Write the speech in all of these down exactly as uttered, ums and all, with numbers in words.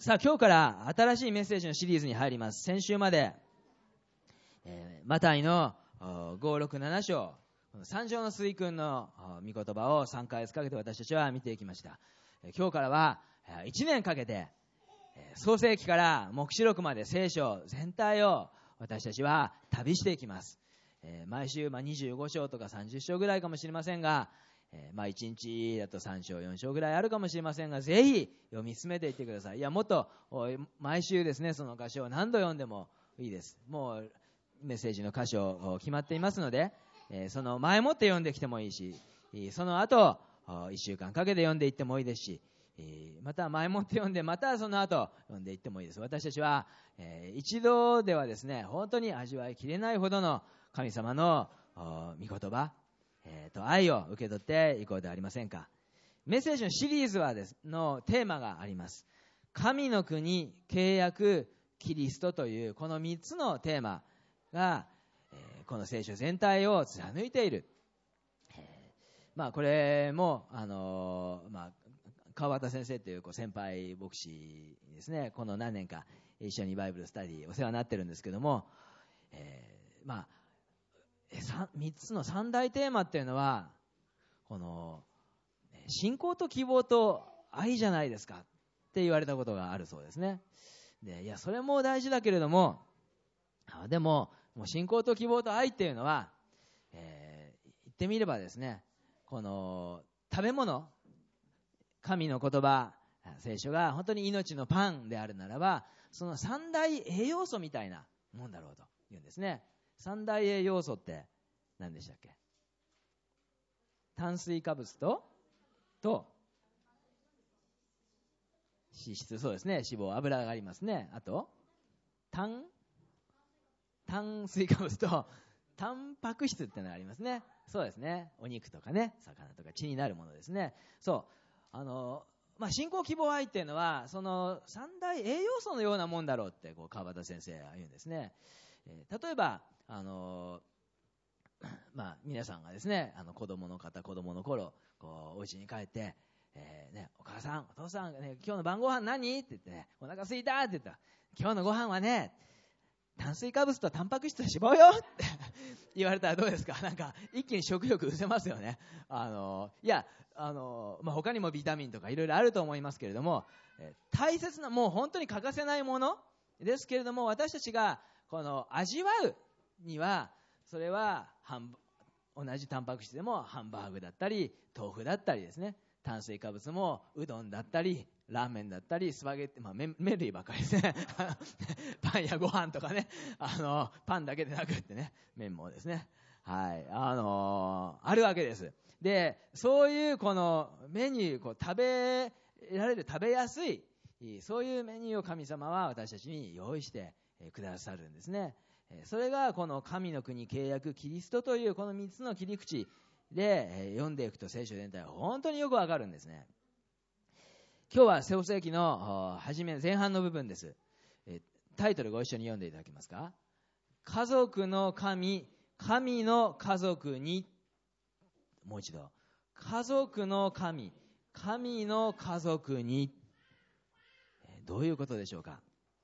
さあ今日から新しいメッセージのシリーズに入ります。先週まで、えー、マタイのご、ろく、なな章、三条の水訓の御言葉をさんかげつかけて私たちは見ていきました。今日からはいちねんかけて創世記から黙示録まで聖書全体を私たちは旅していきます。毎週まあにじゅうご章とかさんじゅう章ぐらいかもしれませんが、まあいちにちだとさん章よん章ぐらいあるかもしれませんが、ぜひ読み進めていってください。いやもっと毎週ですね、その箇所を何度読んでもいいです。もうメッセージの箇所決まっていますので、その前もって読んできてもいいし、その後いっしゅうかんかけて読んでいってもいいですし、また前もって読んでまたその後読んでいってもいいです。私たちは一度ではですね、本当に味わいきれないほどの神様の御言葉と愛を受け取っていこうではありませんか。メッセージのシリーズはですのテーマがあります。神の国、契約、キリストというこのみっつのテーマがこの聖書全体を貫いている。まあこれもあのまあ川端先生というこう先輩牧師ですね、この何年か一緒にバイブルスタディお世話になってるんですけども、えー、まあみっつの三大テーマっていうのはこの信仰と希望と愛じゃないですかって言われたことがあるそうですね。でいやそれも大事だけれども、でももう信仰と希望と愛っていうのは、えー、言ってみればですね、この食べ物、神の言葉、聖書が本当に命のパンであるならば、その三大栄養素みたいなもんだろうというんですね。三大栄養素って何でしたっけ？炭水化物とと脂質、そうですね、脂肪、油がありますね。あと炭炭水化物とタンパク質ってのがありますね。そうですね、お肉とかね、魚とか血になるものですね。そうあの、まあ、信仰希望愛っていうのはその三大栄養素のようなもんだろうってこう川端先生は言うんですね。えー、例えばあのまあ、皆さんがですね、あの子供の方、子供の頃こうお家に帰って、えーね、お母さん、お父さん、ね、今日の晩ご飯何って言ってね、お腹すいたって言ったら、今日のご飯はね、炭水化物とタンパク質と脂肪よって言われたらどうですか？なんか一気に食欲失せますよね。あのいやあの、まあ、他にもビタミンとかいろいろあると思いますけれども、え大切な、もう本当に欠かせないものですけれども、私たちがこの味わうには、それはハン同じタンパク質でもハンバーグだったり豆腐だったりですね、炭水化物もうどんだったりラーメンだったりスパゲッティ、まあ、麺, 麺類ばっかりですねパンやご飯とかね、あのパンだけでなくってね、麺もですね、はい、あのー、あるわけです。でそういうこのメニュー、こう食べられる、食べやすい、そういうメニューを神様は私たちに用意してくださるんですね。それがこの神の国、契約、キリストというこのみっつの切り口で読んでいくと、聖書全体は本当によくわかるんですね。今日は創世記の初め前半の部分です。タイトルご一緒に読んでいただけますか？家族の神、神の家族に。もう一度、家族の神、神の家族に。どういうことでしょうか？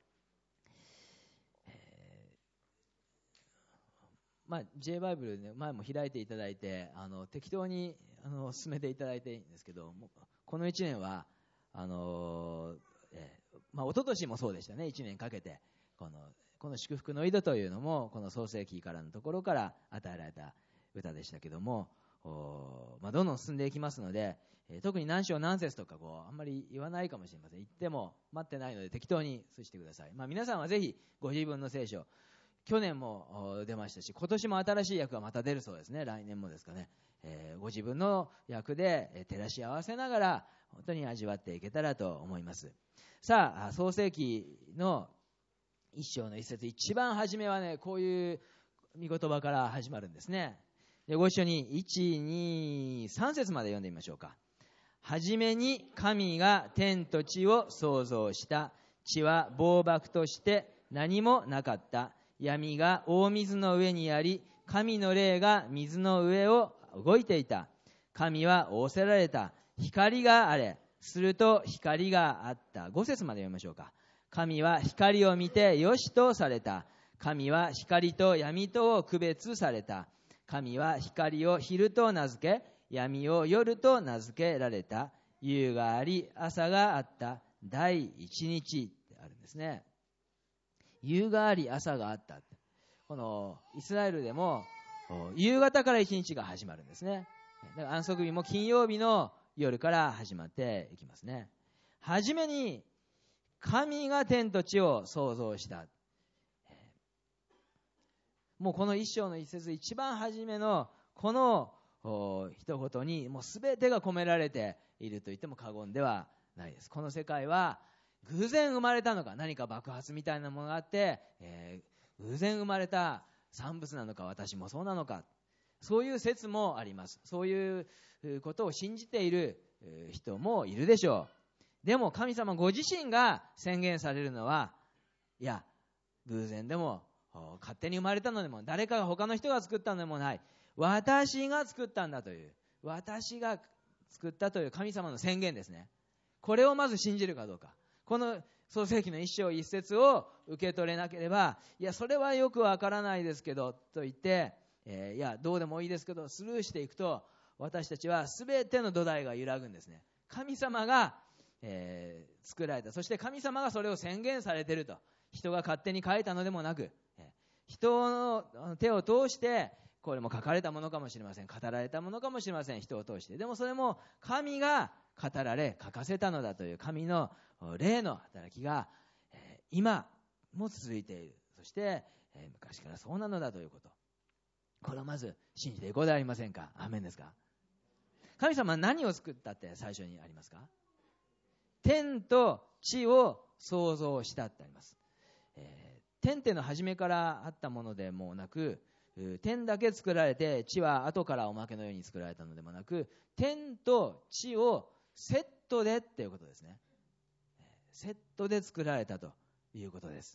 まあ、J バイブルで、ね、前も開いていただいて、あの適当にあの進めていただいていいんですけど、このいちねんはあの、えーまあ、一昨年もそうでしたね。いちねんかけてこの、この祝福の井戸というのもこの創世記からのところから与えられた歌でしたけども、まあ、どんどん進んでいきますので、えー、特に何章何節とかこうあんまり言わないかもしれません。言っても待ってないので適当に移してください。まあ、皆さんはぜひご自分の聖書、去年も出ましたし、今年も新しい訳がまた出るそうですね。来年もですかね、えー、ご自分の訳で照らし合わせながら本当に味わっていけたらと思います。さあ、創世記の一章の一節、一番初めはね、こういう御言葉から始まるんですね。でご一緒にいち、に、さん節まで読んでみましょうか。はじめに神が天と地を創造した。地は暴漠として何もなかった。闇が大水の上にあり、神の霊が水の上を動いていた。神は仰せられた。光があれ。 すると光があった。ご節まで読みましょうか。神は光を見てよしとされた。神は光と闇とを区別された。神は光を昼と名付け、闇を夜と名付けられた。夕があり、朝があった。第一日ってあるんですね。夕があり、朝があった。このイスラエルでも夕方から一日が始まるんですね。だから安息日も金曜日の夜から始まっていきますね。はじめに神が天と地を創造した。もうこの一章の一節一番初めのこの一言にもう全てが込められていると言っても過言ではないです。この世界は偶然生まれたのか、何か爆発みたいなものがあって、えー、偶然生まれた産物なのか、私もそうなのか、そういう説もあります。そういうことを信じている人もいるでしょう。でも神様ご自身が宣言されるのは、いや、偶然でも勝手に生まれたのでも、誰かが他の人が作ったのでもない、私が作ったんだという、私が作ったという神様の宣言ですね。これをまず信じるかどうか。この創世記の一章一節を受け取れなければ、いやそれはよくわからないですけどと言って、えー、いやどうでもいいですけどスルーしていくと、私たちは全ての土台が揺らぐんですね。神様が、えー、作られた、そして神様がそれを宣言されていると。人が勝手に書いたのでもなく、人の手を通してこれも書かれたものかもしれません、語られたものかもしれません、人を通して。でもそれも神が語られ書かせたのだという神の霊の働きが、えー、今も続いている。そして、えー、昔からそうなのだということ、これをまず信じていこうではありませんか。アーメンですか。神様は何を作ったって最初にありますか。天と地を創造したってあります。えー、天っていうのは初めからあったものでもなく、天だけ作られて地は後からおまけのように作られたのでもなく、天と地をセットでっていうことですね。セットで作られたということです。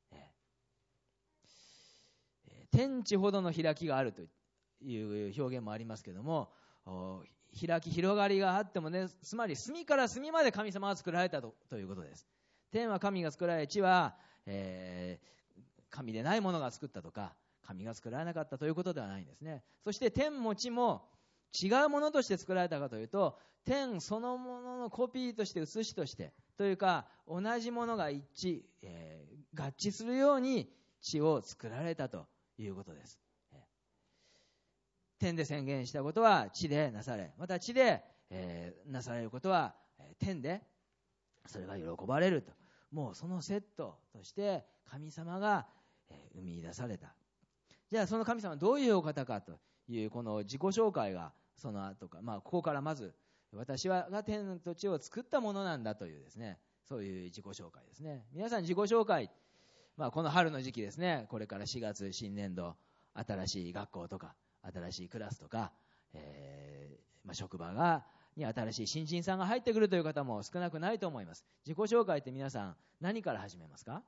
天地ほどの開きがあるという表現もありますけども、開き広がりがあってもね、つまり隅から隅まで神様が作られた と, ということです。天は神が作られ、地は、えー、神でないものが作ったとか、神が作られなかったということではないんですね。そして天も地も違うものとして作られたかというと、天そのもののコピーとして、写しとしてというか、同じものが一致、えー、合致するように地を作られたということです。天で宣言したことは地でなされ、また地で、えー、なされることは天でそれが喜ばれると。もうそのセットとして神様が生み出された。じゃあその神様はどういうお方かというこの自己紹介がその後か、まあ、ここからまず私はが天と地を作ったものなんだというですね、そういう自己紹介ですね。皆さん自己紹介、まあ、この春の時期ですね、これからしがつ新年度、新しい学校とか新しいクラスとか、えーまあ、職場がに新しい新人さんが入ってくるという方も少なくないと思います。自己紹介って皆さん何から始めますか？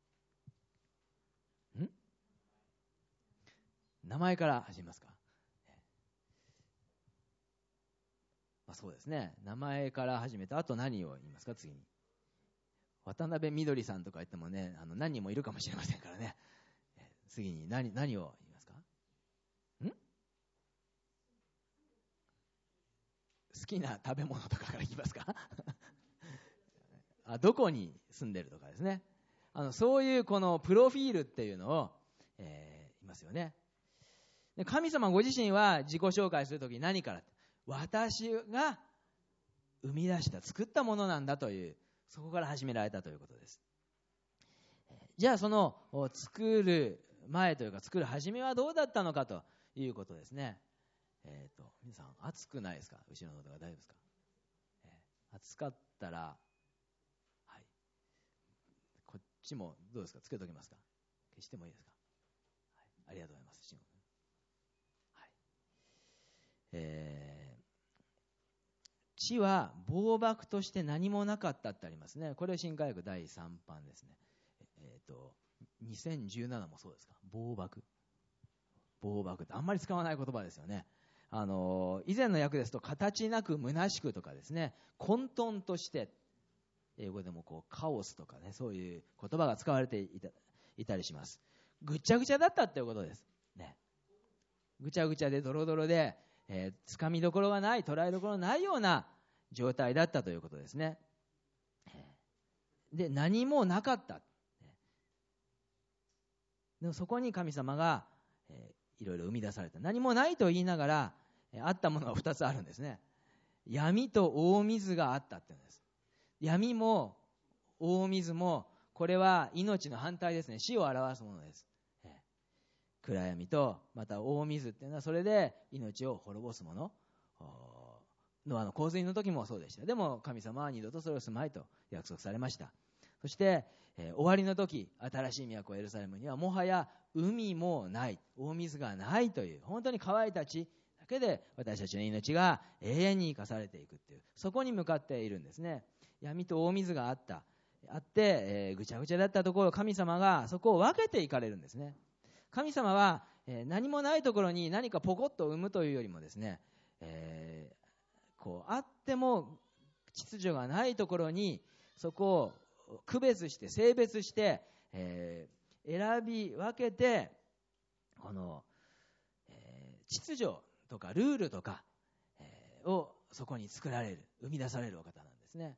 ん名前から始めますか？まあ、そうですね、名前から始めて、あと何を言いますか？次に渡辺みどりさんとか言ってもね、あの何人もいるかもしれませんからね。次に 何, 何を言いますか？ん好きな食べ物とかからいきますか？あ、どこに住んでるとかですね。あのそういうこのプロフィールっていうのを、えー、いますよね。で神様ご自身は自己紹介するときに何から、私が生み出した作ったものなんだという、そこから始められたということです。じゃあその作る前というか作る始めはどうだったのかということですね。えーと、皆さん暑くないですか？後ろの音が大丈夫ですか？えー、暑かったら、はい、こっちもどうですか？つけておきますか？消してもいいですか？はい、ありがとうございます。はい、えー、地は暴漠として何もなかったってありますね。これ新科学だいさん版ですね。えーと、にせんじゅうななもそうですか？暴漠暴漠ってあんまり使わない言葉ですよね。 あの以前の訳ですと形なく虚しくとかですね、混沌として、英語でもこうカオスとかね、そういう言葉が使われていた、いたりします。ぐちゃぐちゃだったっていうことです、ね、ぐちゃぐちゃでドロドロで、えー、つかみどころがない、捉えどころがないような状態だったということですね。で、何もなかった。でもそこに神様が、えー、いろいろ生み出された。何もないと言いながら、えー、あったものがふたつあるんですね。闇と大水があったっていうんです。闇も大水も、これは命の反対ですね。死を表すものです。えー、暗闇とまた大水っていうのはそれで命を滅ぼすもの。ノアの洪水の時もそうでした。でも神様は二度とそれをすまいと約束されました。そして、えー、終わりの時、新しい都エルサレムにはもはや海もない、大水がないという、本当に乾いた地だけで私たちの命が永遠に生かされていくっていう、そこに向かっているんですね。闇と大水があったあって、えー、ぐちゃぐちゃだったところ、神様がそこを分けていかれるんですね。神様は、えー、何もないところに何かポコッと生むというよりもですね、えー、こうあっても秩序がないところにそこを区別して性別して、えー、選び分けて、この、えー、秩序とかルールとか、えー、をそこに作られる、生み出されるお方なんですね。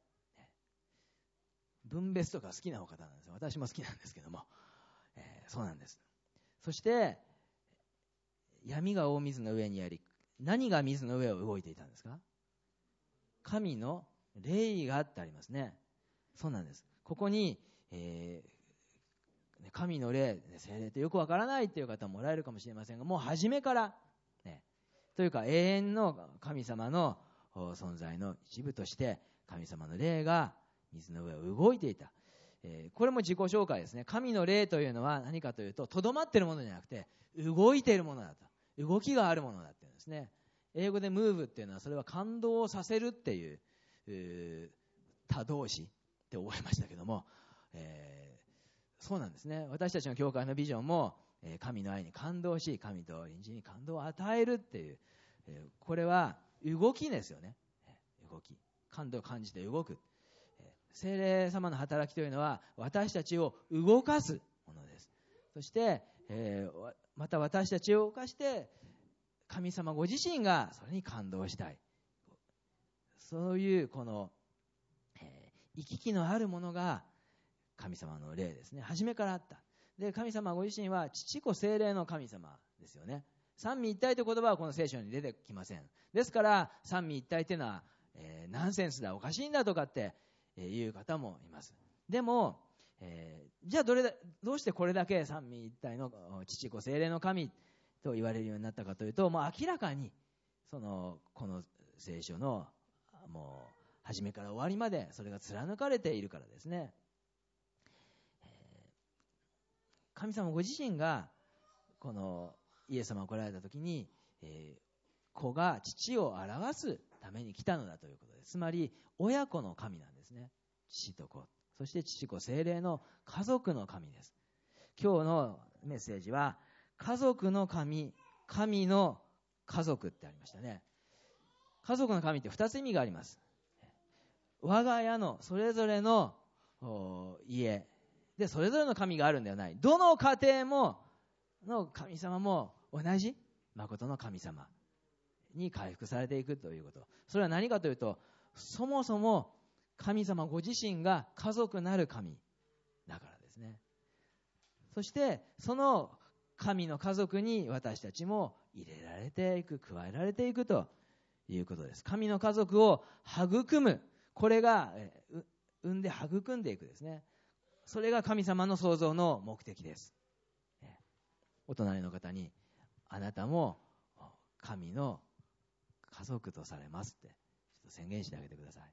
分別とか好きなお方なんですよ。私も好きなんですけども、えー、そうなんです。そして闇が大水の上にあり、何が水の上を動いていたんですか？神の霊がってありますね。そうなんです。ここに、えー、神の霊、聖霊ってよくわからないっていう方もおられるかもしれませんが、もう初めから、ね、というか永遠の神様の存在の一部として神様の霊が水の上を動いていた。えー、これも自己紹介ですね。神の霊というのは何かというと、とどまっているものじゃなくて動いているものだと、動きがあるものだっていうんですね。英語でムーブっていうのは、それは感動をさせるっていう、う他動詞って覚えましたけども、えー、そうなんですね。私たちの教会のビジョンも、えー、神の愛に感動し、神と隣人に感動を与えるっていう、えー、これは動きですよね。動き、感動を感じて動く。聖霊様の働きというのは私たちを動かすものです。そして、えー、また私たちを動かして神様ご自身がそれに感動したい、そういうこの、えー、行き来のあるものが神様の霊ですね。初めからあった。で、神様ご自身は父子聖霊の神様ですよね。三位一体という言葉はこの聖書に出てきません。ですから三位一体というのは、えー、ナンセンスだ、おかしいんだとかっていう方もいます。でも、えー、じゃあどれだどうしてこれだけ三位一体の父子聖霊の神と言われるようになったかというと、もう明らかにそのこの聖書のもう初めから終わりまでそれが貫かれているからですね。えー、神様ご自身がこのイエス様が来られた時に、えー、子が父を表すために来たのだということです。つまり親子の神なんですね。父と子、そして父子聖霊の家族の神です。今日のメッセージは家族の神、神の家族ってありましたね。家族の神って二つ意味があります。我が家のそれぞれの家でそれぞれの神があるんではない。どの家庭もの神様も同じ誠の神様に回復されていくということ。それは何かというと、そもそも神様ご自身が家族なる神だからですね。そしてその神の家族に私たちも入れられていく、加えられていくということです。神の家族を育む、これが産んで育んでいくですね。それが神様の創造の目的です。お隣の方に、あなたも神の家族とされますってちょっと宣言してあげてください。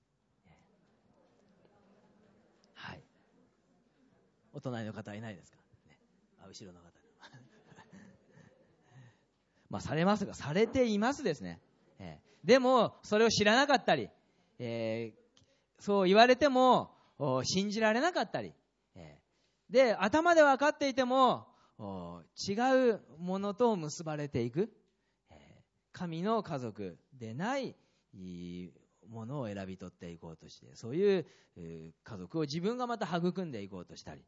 はい。お隣の方はいないですか、ね、あ、後ろの方まあされますが、されていますですね。えー、でもそれを知らなかったり、えー、そう言われても信じられなかったり、えー、で頭で分かっていても違うものと結ばれていく、え神の家族でないものを選び取っていこうとして、そういう家族を自分がまた育んでいこうとしたり、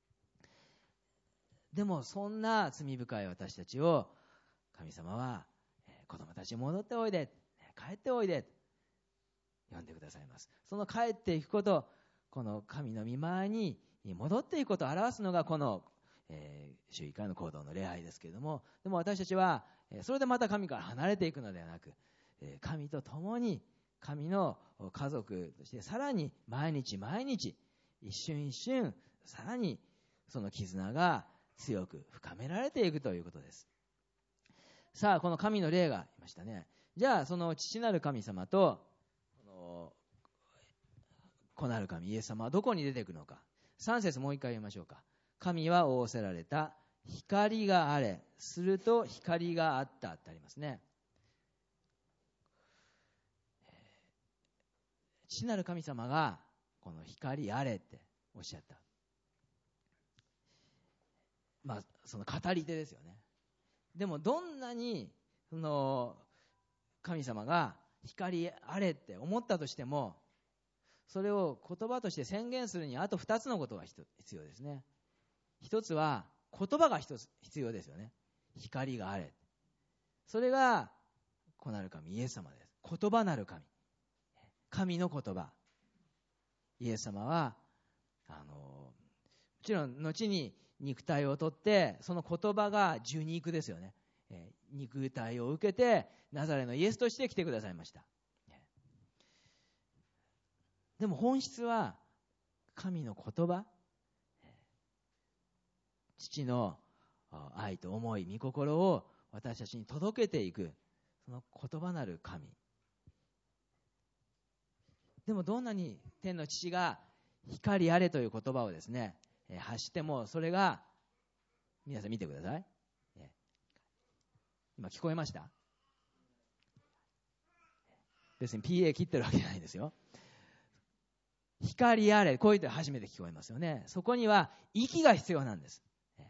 でもそんな罪深い私たちを神様は、子供たち戻っておいで、帰っておいでと呼んでくださいます。その帰っていくこと、この神の御前に戻っていくことを表すのがこの、えー、週いっかいの行動の礼拝ですけれども、でも私たちはそれでまた神から離れていくのではなく、神と共に神の家族としてさらに毎日毎日一瞬一瞬さらにその絆が強く深められていくということです。さあ、この神の霊がいましたね。じゃあその父なる神様とこの子なる神イエス様はどこに出てくるのか。さん節もう一回読みましょうか。神は仰せられた、光があれ、すると光があったってありますね。父なる神様がこの光あれっておっしゃった。まあその語り手ですよね。でもどんなにその神様が光あれって思ったとしても、それを言葉として宣言するにはあとふたつのことが必要ですね。一つは言葉が一つ必要ですよね。光があれ、それが子なる神イエス様です。言葉なる神、神の言葉。イエス様はあのもちろん後に肉体をとって、その言葉が受肉ですよね。えー、肉体を受けてナザレのイエスとして来てくださいました。でも本質は神の言葉、父の愛と思い御心を私たちに届けていく、その言葉なる神。でもどんなに天の父が光あれという言葉をですね発しても、それが皆さん見てください。今聞こえました？別に ピーエー 切ってるわけじゃないんですよ。光あれ、こう言って初めて聞こえますよね。そこには息が必要なんです。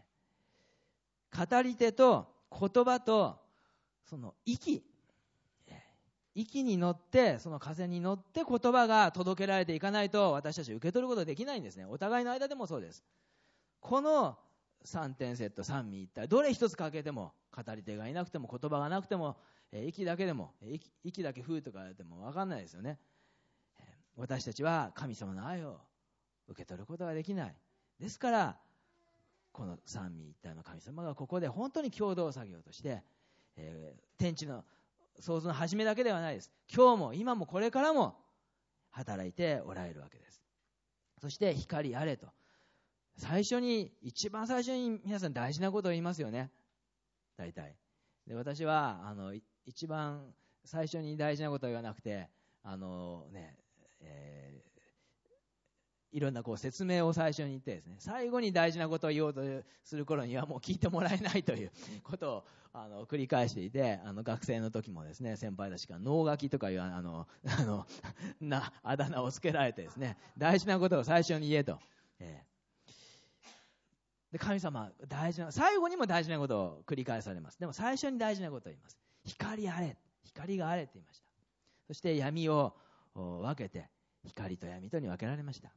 語り手と言葉とその息、息に乗って、その風に乗って言葉が届けられていかないと私たち受け取ることできないんですね。お互いの間でもそうです。このさんてんセット、三位一体、どれ一つ欠けても、語り手がいなくても言葉がなくても、息だけでも、息, 息だけふうとかでも分かんないですよね。私たちは神様の愛を受け取ることができない。ですからこの三位一体の神様がここで本当に共同作業として、えー、天地の創造の始めだけではないです。今日も今もこれからも働いておられるわけです。そして光あれと、最初に一番最初に皆さん大事なことを言いますよね。大体で、私はあの一番最初に大事なことを言わなくて、あのねえー、いろんなこう説明を最初に言ってですね、最後に大事なことを言おうとする頃にはもう聞いてもらえないということをあの繰り返していて、あの学生の時もですね、先輩たちから脳書きとかいうあのあのなあだ名をつけられてですね、大事なことを最初に言えと、えー、で神様大事な、最後にも大事なことを繰り返されます。でも最初に大事なことを言います。光あれ、光があれって言いました。そして闇を分けて、光と闇とに分けられました。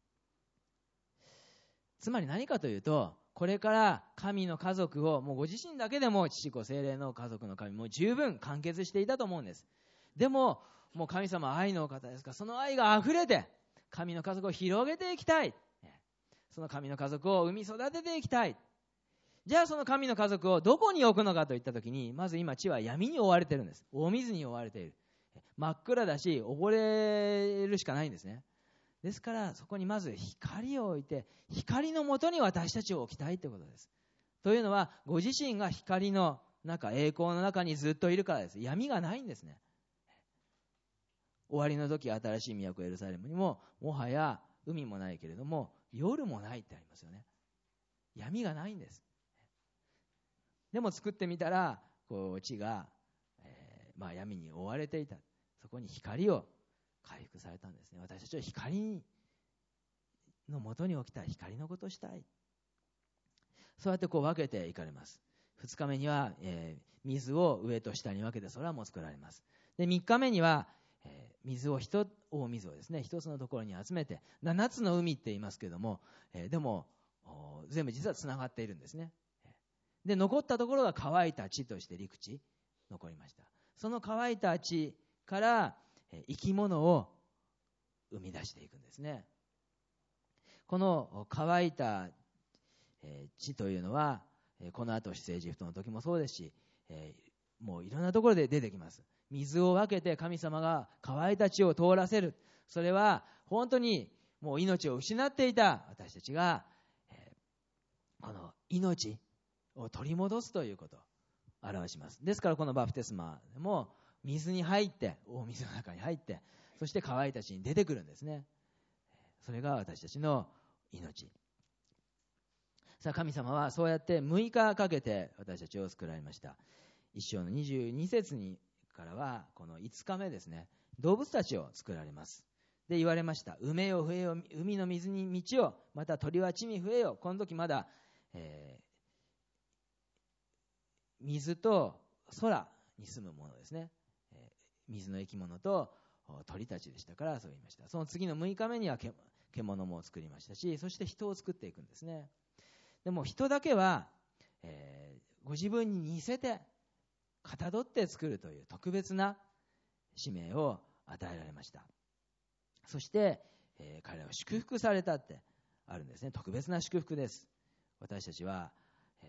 つまり何かというと、これから神の家族をもうご自身だけでも父子聖霊の家族の神も十分完結していたと思うんです。でももう神様は愛のお方ですから、その愛があふれて神の家族を広げていきたい、その神の家族を生み育てていきたい。じゃあその神の家族をどこに置くのかといったときに、まず今地は闇に覆われているんです。大水に覆われている。真っ暗だし溺れるしかないんですね。ですからそこにまず光を置いて、光のもとに私たちを置きたいということです。というのはご自身が光の中、栄光の中にずっといるからです。闇がないんですね。終わりの時、新しい都エルサレムにももはや海もないけれども夜もないってありますよね。闇がないんです。でも作ってみたらこう地が、えーまあ、闇に覆われていた。そこに光を回復されたんですね。私たちは光のもとに置きたい、光のことをしたい。そうやってこう分けていかれます。 ふつかめには、えー、水を上と下に分けて空も作られます。でみっかめには、えー、水を一大水をですね一つのところに集めてななつの海って言いますけれども、えー、でも全部実はつながっているんですね。で残ったところが乾いた地として陸地残りました。その乾いた地から、えー、生き物を生み出していくんですね。この乾いた、えー、地というのは、えー、この後出エジプトの時もそうですし、えー、もういろんなところで出てきます。水を分けて神様が乾いた地を通らせる。それは本当にもう命を失っていた私たちが、えー、この命を取り戻すということを表します。ですからこのバプテスマでも水に入って、大水の中に入って、そして乾いた地に出てくるんですね。それが私たちの命。さあ神様はそうやってむいかかけて私たちを作られました。一章のにじゅうに節にからはこのいつかめですね、動物たちを作られます。で言われました。埋めよ増えよ海の水に道を、また鳥は地に増えよ。この時まだ、えー、水と空に住むものですね、えー、水の生き物と鳥たちでしたからそう言いました。その次のむいかめには獣も作りましたし、そして人を作っていくんですね。でも人だけは、えー、ご自分に似せてかたどって作るという特別な使命を与えられました。そして、えー、彼らは祝福されたってあるんですね。特別な祝福です。私たちは、え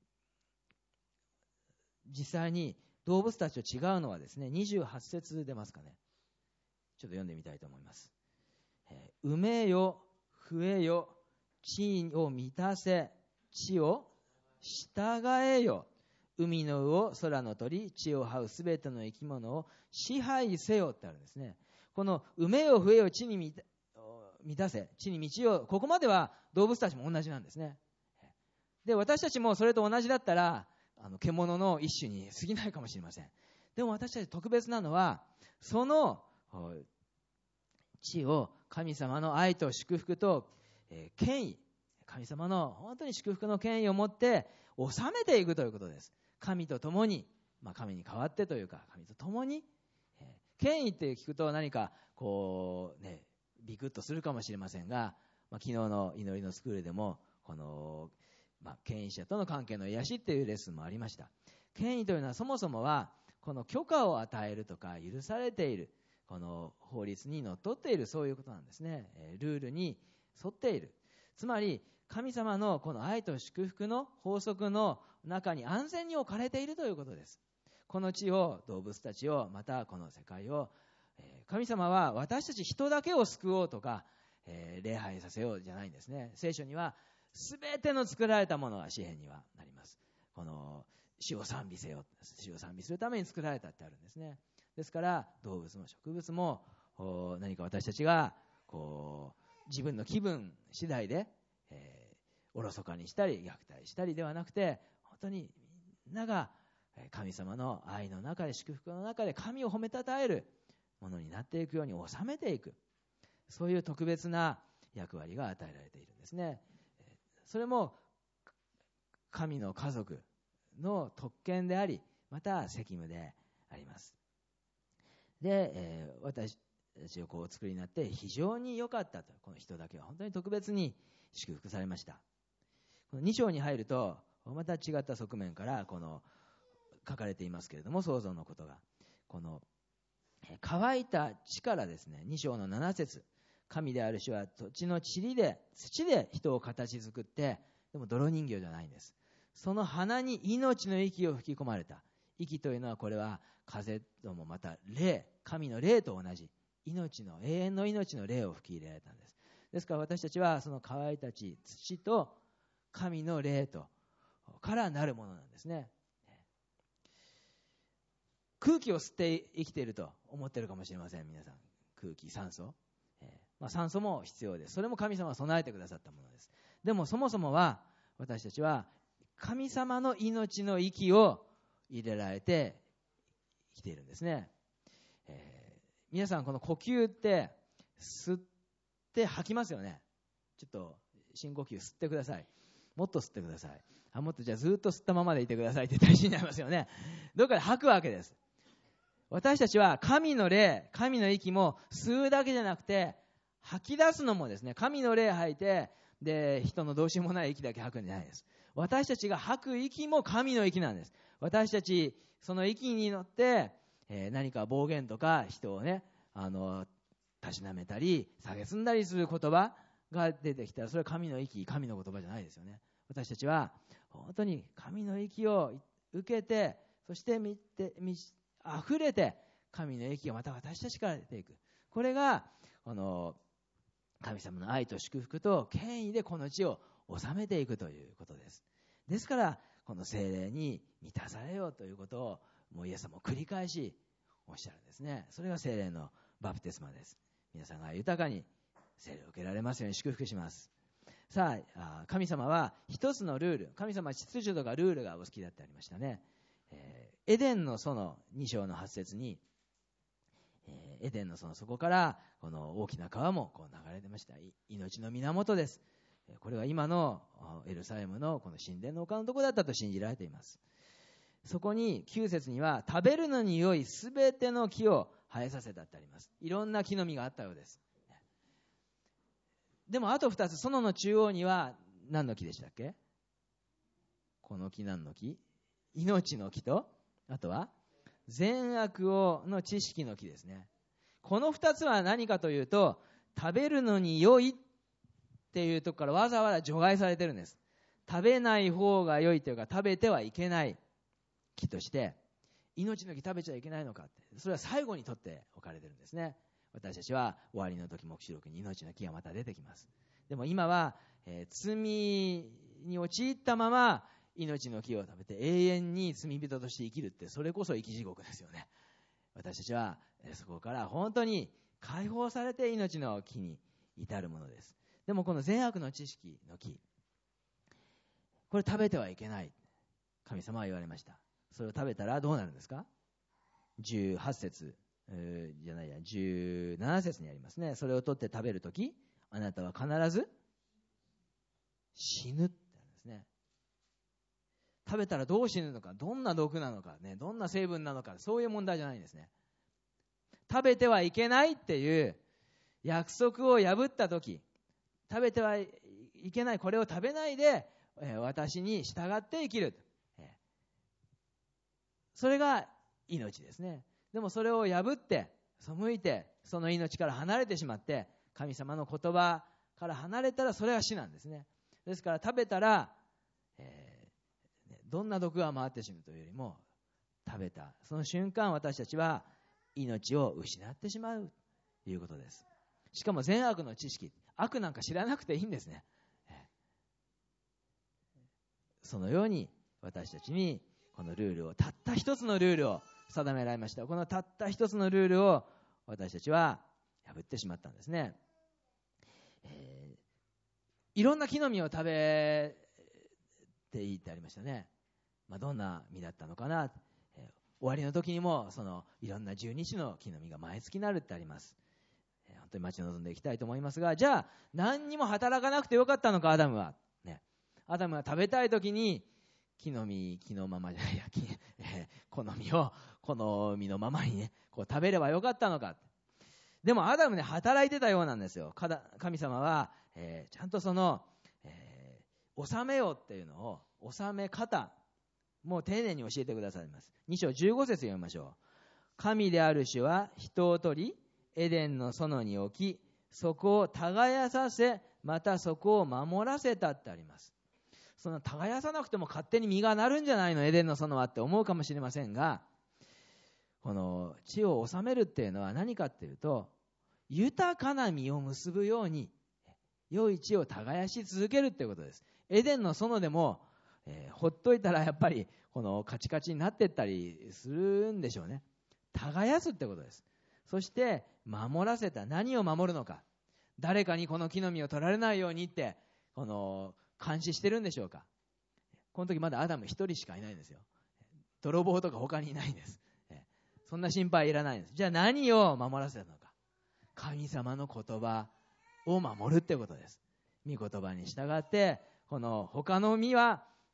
ー、実際に動物たちと違うのはですね、にじゅうはち節出ますかね。ちょっと読んでみたいと思います。えー、埋めよ増えよ地を満たせ地を従えよ。海の魚、空の鳥、地を這うすべての生き物を支配せよってあるんですね。この埋めよ増えよ地に満たせ、地に満ちよう、ここまでは動物たちも同じなんですね。で、私たちもそれと同じだったら、あの獣の一種に過ぎないかもしれません。でも私たち特別なのは、その地を神様の愛と祝福と、えー、権威、神様の本当に祝福の権威を持って治めていくということです。神と共に、まあ、神に代わってというか神と共に、えー、権威って聞くと何かこうねビクッとするかもしれませんが、まあ、昨日の祈りのスクールでもこの、まあ、権威者との関係の癒しっていうレッスンもありました。権威というのはそもそもはこの許可を与えるとか許されているこの法律にのっとっている、そういうことなんですね。ルールに沿っている。つまり神様のこの愛と祝福の法則の中に安全に置かれているということです。この地を、動物たちを、またこの世界を、神様は私たち人だけを救おうとか、えー、礼拝させようじゃないんですね。聖書には全ての作られたものが詩篇にはなります。この主を賛美せよ、主を賛美するために作られたってあるんですね。ですから動物も植物も何か私たちがこう自分の気分次第で、えー、おろそかにしたり虐待したりではなくて、本当にみんなが神様の愛の中で祝福の中で神を褒めたたえるものになっていくように収めていく、そういう特別な役割が与えられているんですね。それも神の家族の特権であり、また責務であります。で、えー、私たちをこうお作りになって非常に良かったと。この人だけは本当に特別に祝福されました。このに章に入るとまた違った側面からこの書かれていますけれども、創造のことがこの乾いた地からですね、に章のなな節、神である主は土地の塵で土で人を形作って、でも泥人形じゃないんです。その鼻に命の息を吹き込まれた。息というのはこれは風ともまた霊、神の霊と同じ命の永遠の命の霊を吹き入れられたんです。ですから私たちはその乾いた地、土と神の霊とからなるものなんですね。空気を吸って生きていると思っているかもしれません。皆さん空気、酸素、えーまあ、酸素も必要です。それも神様が備えてくださったものです。でもそもそもは私たちは神様の命の息を入れられて生きているんですね。えー、皆さんこの呼吸って吸って吐きますよね。ちょっと深呼吸吸ってください。もっと吸ってください。 あ、もっとじゃあずっと吸ったままでいてくださいって大事になりますよね。どっかで吐くわけです。私たちは神の霊、神の息も吸うだけじゃなくて、吐き出すのもですね、神の霊吐いて、で、人のどうしようもない息だけ吐くんじゃないです。私たちが吐く息も神の息なんです。私たち、その息に乗って、えー、何か暴言とか人をね、あの、たしなめたり、蔑んだりする言葉が出てきたら、それは神の息、神の言葉じゃないですよね。私たちは、本当に神の息を受けて、そして見て、見溢れて、神の息がまた私たちから出ていく。これが、この、神様の愛と祝福と権威でこの地を治めていくということです。ですから、この聖霊に満たされようということを、もうイエス様も繰り返しおっしゃるんですね。それが聖霊のバプテスマです。皆さんが豊かに聖霊を受けられますように祝福します。さあ、神様は一つのルール、神様は秩序とかルールがお好きだってありましたね。えー、エデンの園に章のはち節に、えー、エデンの園、そこからこの大きな川もこう流れてました。命の源です。これは今のエルサレムのこの神殿の丘のところだったと信じられています。そこにきゅう節には、食べるのに良いすべての木を生えさせたってあります。いろんな木の実があったようです。でもあとふたつ、園の中央には何の木でしたっけ？この木何の木？命の木と、あとは善悪をの知識の木ですね。このふたつは何かというと、食べるのに良いっていうところからわざわざ除外されてるんです。食べない方が良いというか、食べてはいけない木として、命の木食べちゃいけないのかって、それは最後に取っておかれてるんですね。私たちは終わりの時、黙示録に命の木がまた出てきます。でも今は、えー、罪に陥ったまま命の木を食べて永遠に罪人として生きるって、それこそ生き地獄ですよね。私たちは、えー、そこから本当に解放されて命の木に至るものです。でもこの善悪の知識の木、これ食べてはいけない、神様は言われました。それを食べたらどうなるんですか？じゅうはち節、えー、じゃないやじゅうなな節にありますね。それを取って食べるとき、あなたは必ず死ぬってあるんですね。食べたらどう死ぬのか、どんな毒なのか、ね、どんな成分なのか、そういう問題じゃないんですね。食べてはいけないっていう約束を破ったとき、食べてはいけない、これを食べないで、えー、私に従って生きる、えー、それが命ですね。でもそれを破って背いて、その命から離れてしまって、神様の言葉から離れたら、それは死なんですね。ですから食べたら、えー、どんな毒が回ってしまうというよりも、食べたその瞬間、私たちは命を失ってしまうということです。しかも善悪の知識、悪なんか知らなくていいんですね。そのように私たちにこのルールを、たった一つのルールを定められました。このたった一つのルールを私たちは破ってしまったんですね。えー、いろんな木の実を食べていいってありましたね。まあ、どんな実だったのかな、えー、終わりの時にもそのいろんなじゅうに種の木の実が毎月なるってあります。えー、本当に待ち望んでいきたいと思いますが、じゃあ何にも働かなくてよかったのか、アダムは、ね、アダムは食べたい時に木の実、木のままじゃないや、木、えー、この実をこの実のままにね、こう食べればよかったのか。でもアダムね、働いてたようなんですよ。神様は、えー、ちゃんとその、えー、納めようっていうのを、納め方もう丁寧に教えてくださいます。に章じゅうご節読みましょう。神である主は人を取り、エデンの園に置き、そこを耕させ、またそこを守らせたってあります。その耕さなくても勝手に実がなるんじゃないの、エデンの園はって思うかもしれませんが、この地を治めるっていうのは何かっていうと、豊かな実を結ぶように良い地を耕し続けるっていうことです。エデンの園でも、えー、ほっといたらやっぱりこのカチカチになっていったりするんでしょうね。耕すってことです。そして守らせた。何を守るのか、誰かにこの木の実を取られないようにってこの監視してるんでしょうか。この時まだアダム一人しかいないんですよ。泥棒とか他にいないんです。そんな心配いらないんです。じゃあ何を守らせたのか。神様の言葉を守るってことです。御言葉に従って、この他の実は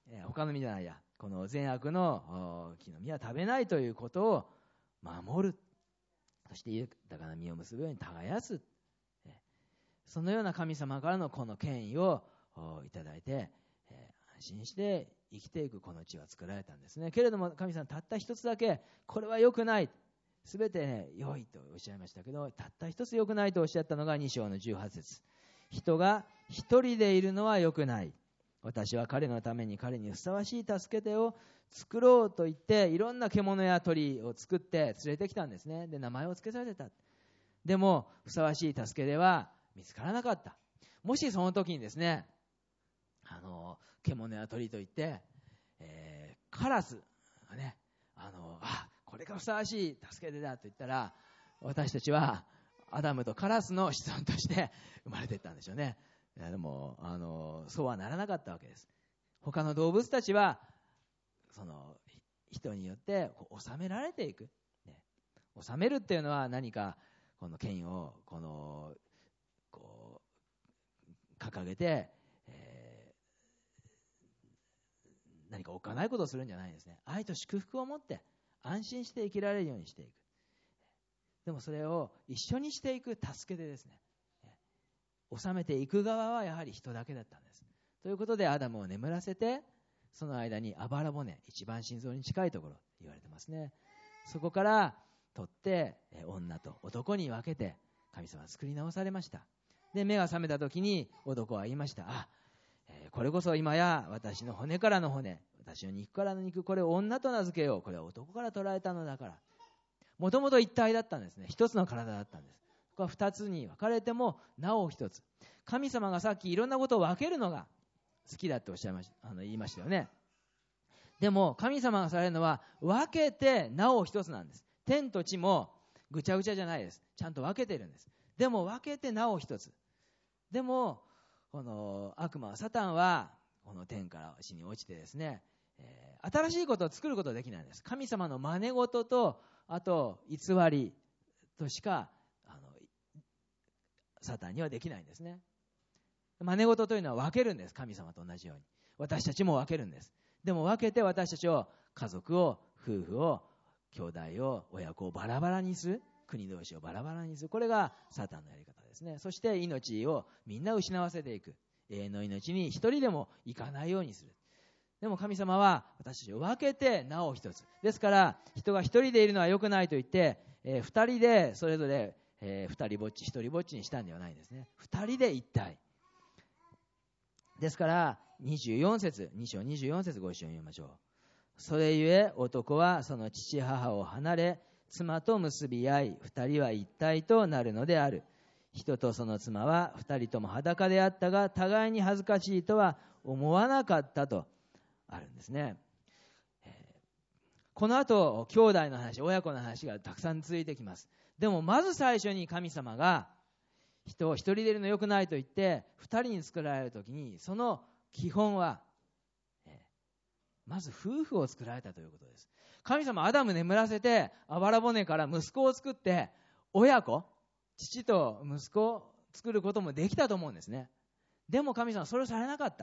えー、他の実じゃないや、この善悪の木の実は食べないということを守る。そして豊かな実を結ぶように耕す。そのような神様からのこの権威をいただいて、安心して生きていくこの地は作られたんですね。けれども神様たった一つだけ、これは良くない。すべてね、良いとおっしゃいましたけど、たった一つ良くないとおっしゃったのがに章のじゅうはち節。人が一人でいるのは良くない。私は彼のために彼にふさわしい助け手を作ろうと言って、いろんな獣や鳥を作って連れてきたんですね。で、名前を付けさせた。でも、ふさわしい助け手は見つからなかった。もしその時にですね、あの、獣や鳥といって、えー、カラスがね、あの、あ、これがふさわしい助け手だと言ったら、私たちはアダムとカラスの子孫として生まれていったんでしょうね。でも、あの、そうはならなかったわけです。他の動物たちは、その、人によってこう治められていく。ね、治めるっていうのは何か、この権威を、この、こう、掲げて、えー、何かおっかないことをするんじゃないんですね。愛と祝福を持って、安心して生きられるようにしていく。でもそれを一緒にしていく助け手ですね。治めていく側はやはり人だけだったんです。ということでアダムを眠らせて、その間にあばら骨、一番心臓に近いところ言われてますね。そこから取って女と男に分けて神様は作り直されました。で、目が覚めた時に男は言いました。あ、これこそ今や私の骨からの骨、私の肉からの肉、これを女と名付けよう。これは男から取られたのだから。もともと一体だったんですね。一つの体だったんです。ここは二つに分かれてもなお一つ。神様がさっきいろんなことを分けるのが好きだっておっしゃいました、あの言いましたよね。でも神様がされるのは分けてなお一つなんです。天と地もぐちゃぐちゃじゃないです。ちゃんと分けてるんです。でも分けてなお一つ。でもこの悪魔サタンはこの天から地に落ちてですね、えー、新しいことを作ることができないんです。神様の真似事とあと偽りとしかあのサタンにはできないんですね。真似事というのは分けるんです。神様と同じように私たちも分けるんです。でも分けて私たちを、家族を、夫婦を、兄弟を、親子をバラバラにする、国同士をバラバラにする、これがサタンのやり方ですね。そして命をみんな失わせていく、永遠の命に一人でも行かないようにする。でも神様は私たちを分けてなお一つですから、人が一人でいるのは良くないと言って、えー、二人でそれぞれ、えー、二人ぼっち一人ぼっちにしたんではないんですね。二人で一体ですから、にじゅうよん節、に章にじゅうよん節ご一緒に読みましょう。それゆえ男はその父母を離れ、妻と結び合い、二人は一体となるのである。人とその妻は二人とも裸であったが、互いに恥ずかしいとは思わなかったとあるんですね。えー、この後、兄弟の話、親子の話がたくさん続いてきます。でもまず最初に神様が人を一人でいるの良くないと言って二人に作られるときに、その基本は、えー、まず夫婦を作られたということです。神様アダム眠らせて、あばら骨から息子を作って親子、父と息子を作ることもできたと思うんですね。でも神様はそれをされなかった。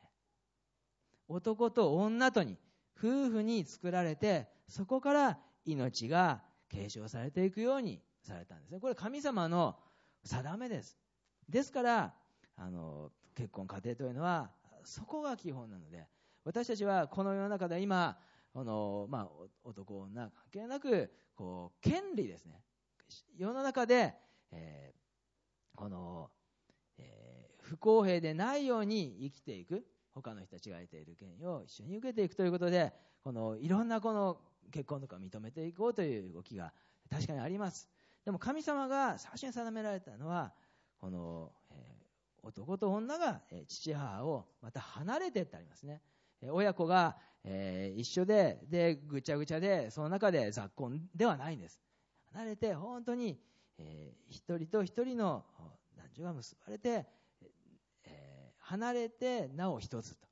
男と女とに、夫婦に作られて、そこから命が継承されていくようにされたんですね。これ神様の定めです。ですからあの結婚家庭というのはそこが基本なので、私たちはこの世の中で今この、まあ、男女関係なくこう権利ですね、世の中で、えー、この、えー、不公平でないように生きていく、他の人たちが得ている権利を一緒に受けていくということで、このいろんなこの結婚とか認めていこうという動きが確かにあります。でも神様が最初に定められたのは、この、えー、男と女が、えー、父母をまた離れてってありますね。えー、親子が、えー、一緒ででぐちゃぐちゃで、その中で雑婚ではないんです。離れて本当に、えー、一人と一人の男女が結ばれて、えー、離れてなお一つと、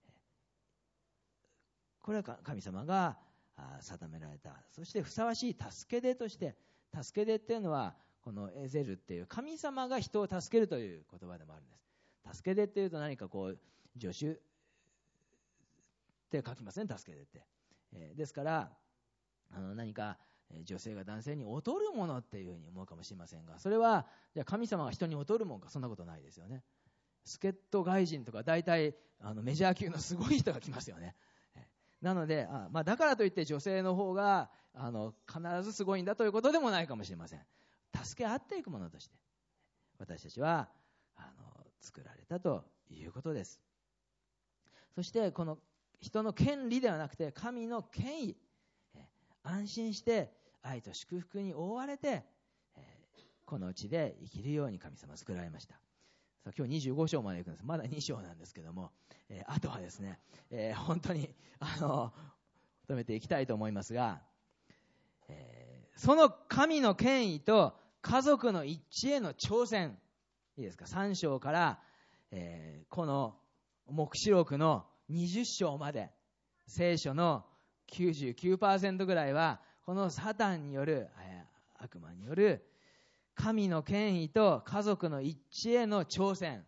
これは神様が定められた。そしてふさわしい助け手として、助け手っていうのはこのエゼルっていう神様が人を助けるという言葉でもあるんです。助け手っていうと何かこう助手って書きますね、助けてって。えー、ですから、あの何か女性が男性に劣るものっていうふうに思うかもしれませんが、それはじゃあ神様が人に劣るもんか、そんなことないですよね。助っ人外人とか大体あのメジャー級のすごい人が来ますよね。なので、あ、まあ、だからといって女性の方があの必ずすごいんだということでもないかもしれません。助け合っていくものとして私たちはあの作られたということです。そしてこの人の権利ではなくて神の権威、安心して愛と祝福に覆われてこの地で生きるように神様は作られました。さあ今日にじゅうご章まで行くんです。まだに章なんですけども、えー、あとはですね、えー、本当にあの止めていきたいと思いますが、えー、その神の権威と家族の一致への挑戦、いいですか、さん章から、えー、この黙示録のにじゅう章まで聖書の きゅうじゅうきゅうパーセント ぐらいはこのサタンによる、えー、悪魔による神の権威と家族の一致への挑戦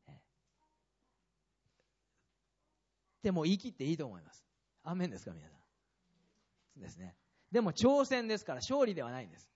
でも言い切っていいと思います。アーメンですか皆さんですね。でも挑戦ですから勝利ではないんです。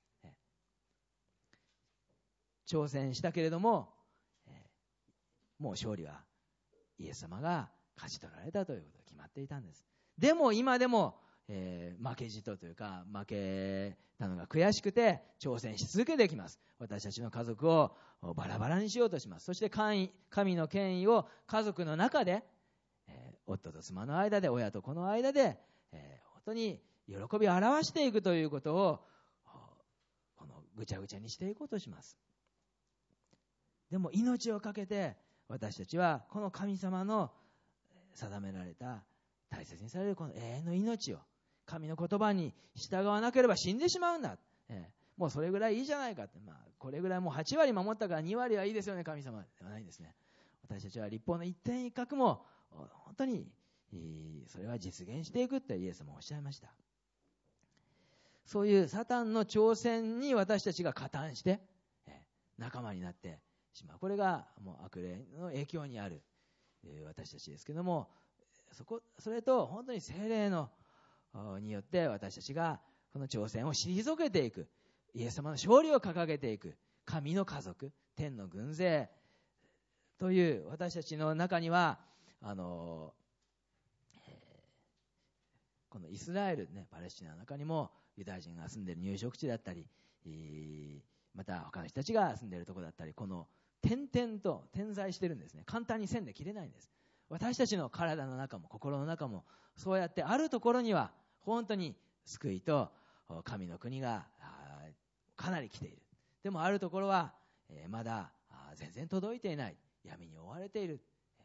挑戦したけれどももう勝利はイエス様が勝ち取られたということが決まっていたんです。でも今でも、えー、負けじとというか負けたのが悔しくて挑戦し続けていきます。私たちの家族をバラバラにしようとします。そして神の権威を家族の中で、えー、夫と妻の間で親と子の間で、えー、本当に喜びを表していくということをこのぐちゃぐちゃにしていこうとします。でも命をかけて私たちはこの神様の定められた大切にされるこの永遠の命を神の言葉に従わなければ死んでしまうんだ、えー、もうそれぐらいいいじゃないかって、まあ、これぐらいもうはち割守ったからに割はいいですよね神様ではないんですね。私たちは立法の一点一画も本当にそれは実現していくってイエス様おっしゃいました。そういうサタンの挑戦に私たちが加担して、えー、仲間になってしまう。これがもう悪霊の影響にある、えー、私たちですけども、そこそれと本当に聖霊のによって私たちがこの挑戦を退けていく、イエス様の勝利を掲げていく神の家族、天の軍勢という私たちの中にはあの、えー、このイスラエル、ね、パレスチナの中にもユダヤ人が住んでいる入植地だったり、また他の人たちが住んでいるところだったり、この点々と点在してるんですね。簡単に線で切れないんです。私たちの体の中も心の中もそうやってあるところには本当に救いと神の国がかなり来ている。でもあるところはまだ全然届いていない、闇に覆われている。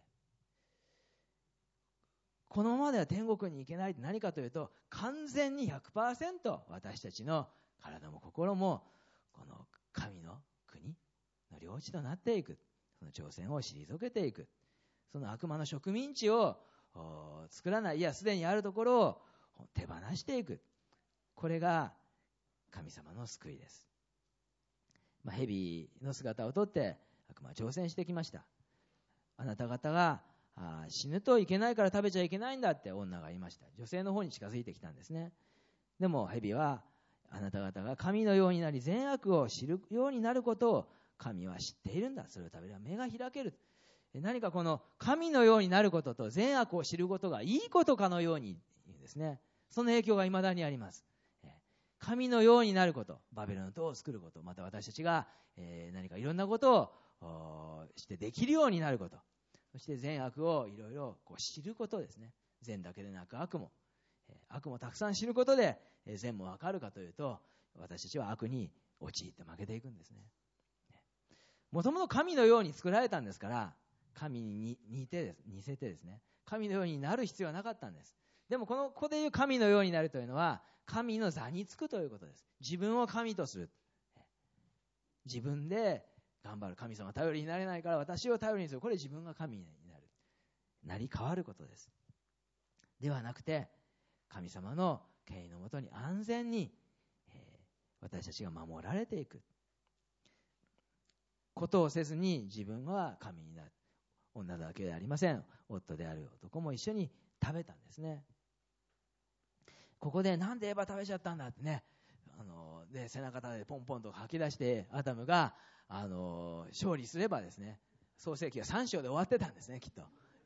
このままでは天国に行けないって何かというと、完全に ひゃくパーセント 私たちの体も心もこの神の国の領地となっていく。その挑戦を退けていく。その悪魔の植民地を作らない、いやすでにあるところを手放していく。これが神様の救いです。まあ、蛇の姿をとって悪魔は挑戦してきました。あなた方があ死ぬといけないから食べちゃいけないんだって女が言いました。女性の方に近づいてきたんですね。でも蛇はあなた方が神のようになり善悪を知るようになることを神は知っているんだ。それを食べれば目が開ける。何かこの神のようになることと善悪を知ることがいいことかのように言うんですね。その影響が未だにあります。神のようになること、バベルの塔を作ること、また私たちが何かいろんなことをしてできるようになること、そして善悪をいろいろこう知ることですね。善だけでなく悪も悪もたくさん知ることで善も分かるかというと、私たちは悪に陥って負けていくんですね。もともと神のように作られたんですから、神に似てです、似せてですね、神のようになる必要はなかったんです。でもこのここでいう神のようになるというのは、神の座につくということです。自分を神とする。自分で頑張る。神様頼りになれないから私を頼りにする。これ自分が神になる。なり変わることです。ではなくて、神様の権威のもとに安全に、えー、私たちが守られていくことをせずに、自分は神になる。女だけではありません。夫である男も一緒に食べたんですね。ここでなんでエヴァ食べちゃったんだってね、あので背中でポンポンと吐き出してアダムがあの勝利すればですね、創世記はさん章で終わってたんですね、きっと。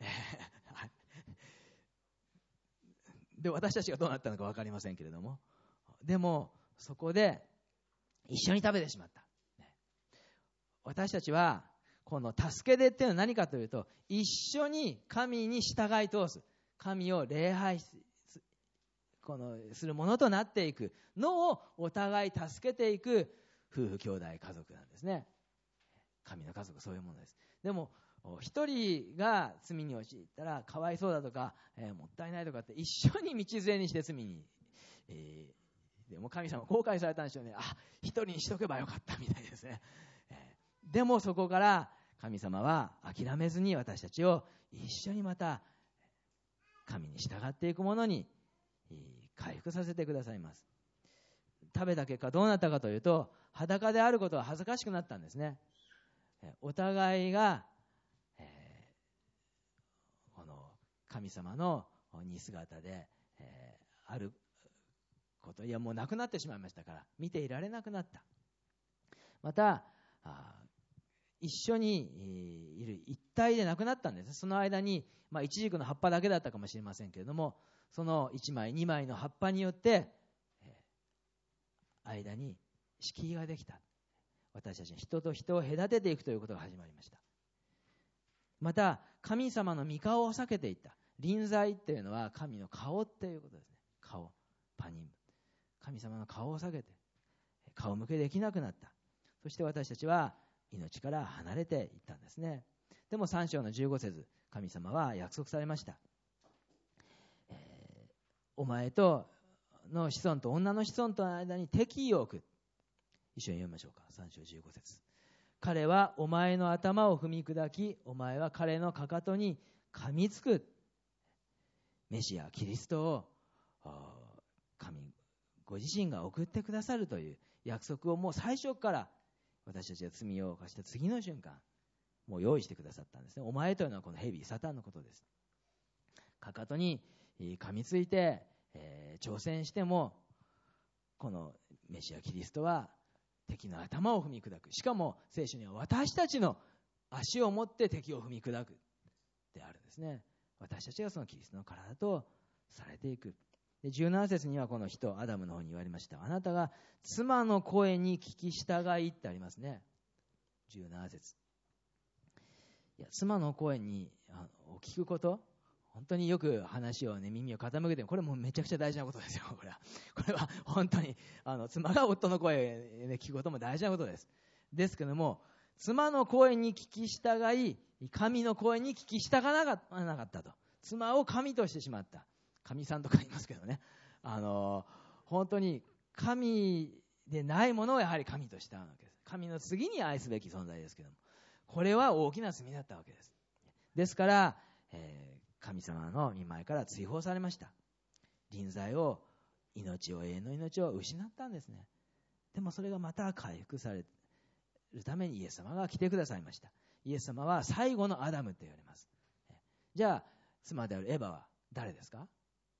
で私たちがどうなったのか分かりませんけれども、でもそこで一緒に食べてしまった。私たちはこの助け出っていうのは何かというと、一緒に神に従い通す、神を礼拝すこのするものとなっていくのをお互い助けていく夫婦兄弟家族なんですね。神の家族、そういうものです。でも一人が罪に陥ったらかわいそうだとか、えー、もったいないとかって一緒に道連れにして罪に、えー、でも神様後悔されたんでしょうね。あ、一人にしとけばよかったみたいですね。えー、でもそこから神様は諦めずに私たちを一緒にまた神に従っていくものに回復させてくださいます。食べた結果どうなったかというと、裸であることは恥ずかしくなったんですね。お互いが、えー、この神様の似姿で、えー、あること、いやもうなくなってしまいましたから見ていられなくなった。またあ一緒にいる一体でなくなったんです。その間に、まあ、イチジクの葉っぱだけだったかもしれませんけれども、そのいちまいにまいの葉っぱによって、えー、間に敷居ができた。私たちに人と人を隔てていくということが始まりました。また神様の御顔を避けていった。臨在っていうのは神の顔っていうことですね。顔、パニン、神様の顔を避けて顔向けできなくなった。そして私たちは命から離れていったんですね。でもさん章のじゅうご節、神様は約束されました。えー、お前との子孫と女の子孫との間に敵意を置く。一緒に読みましょうか。さん章じゅうご節。彼はお前の頭を踏み砕き、お前は彼のかかとに噛みつく。メシアキリストを神ご自身が送ってくださるという約束をもう最初から私たちが罪を犯した次の瞬間もう用意してくださったんですね。お前というのはこの蛇サタンのことです。かかとに噛みついて、えー、挑戦してもこのメシアキリストは敵の頭を踏み砕く。しかも聖書には私たちの足を持って敵を踏み砕くであるんですね。私たちがそのキリストの体とされていく。でじゅうなな節にはこの人アダムの方に言われました。あなたが妻の声に聞き従いってありますね。じゅうなな節。いや妻の声にあの聞くこと、本当によく話をね耳を傾けて、これもめちゃくちゃ大事なことですよ。これはこれは本当にあの妻が夫の声で聞くことも大事なことです。ですけども、妻の声に聞き従い神の声に聞き従わなかったと。妻を神としてしまった。神さんとか言いますけどね、あの本当に神でないものをやはり神としたわけです。神の次に愛すべき存在ですけども、これは大きな罪だったわけです。ですから、えー神様の御前から追放されました。臨在を、命を、永遠の命を失ったんですね。でもそれがまた回復されるためにイエス様が来てくださいました。イエス様は最後のアダムと言われます。じゃあ妻であるエヴァは誰ですか？